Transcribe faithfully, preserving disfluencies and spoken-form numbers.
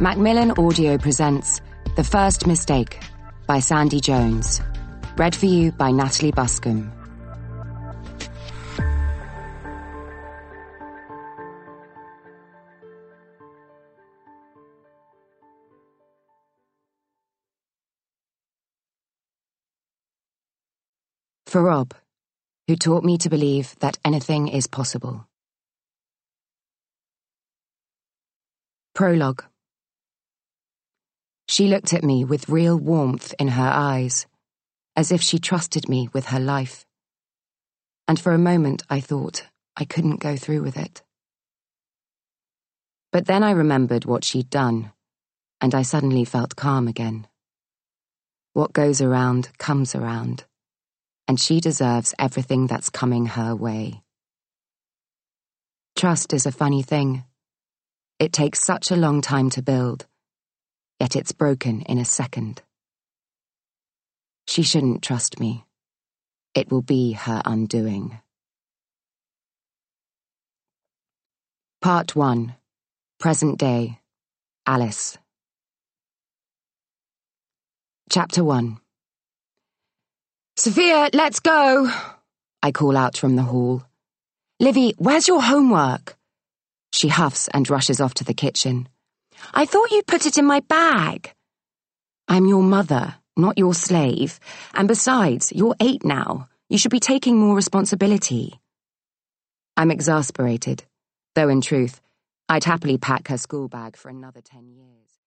Macmillan Audio presents The First Mistake by Sandy Jones. Read for you by Natalie Buscombe. For Rob, who taught me to believe that anything is possible. Prologue. She looked at me with real warmth in her eyes, as if she trusted me with her life. And for a moment I thought I couldn't go through with it. But then I remembered what she'd done, and I suddenly felt calm again. What goes around comes around, and she deserves everything that's coming her way. Trust is a funny thing. It takes such a long time to build, yet it's broken in a second. She shouldn't trust me. It will be her undoing. Part one. Present Day. Alice. Chapter one. Sophia, let's go! I call out from the hall. Livy, where's your homework? She huffs and rushes off to the kitchen. I thought you put it in my bag. I'm your mother, not your slave, and besides, you're eight now. You should be taking more responsibility. I'm exasperated, though in truth, I'd happily pack her school bag for another ten years.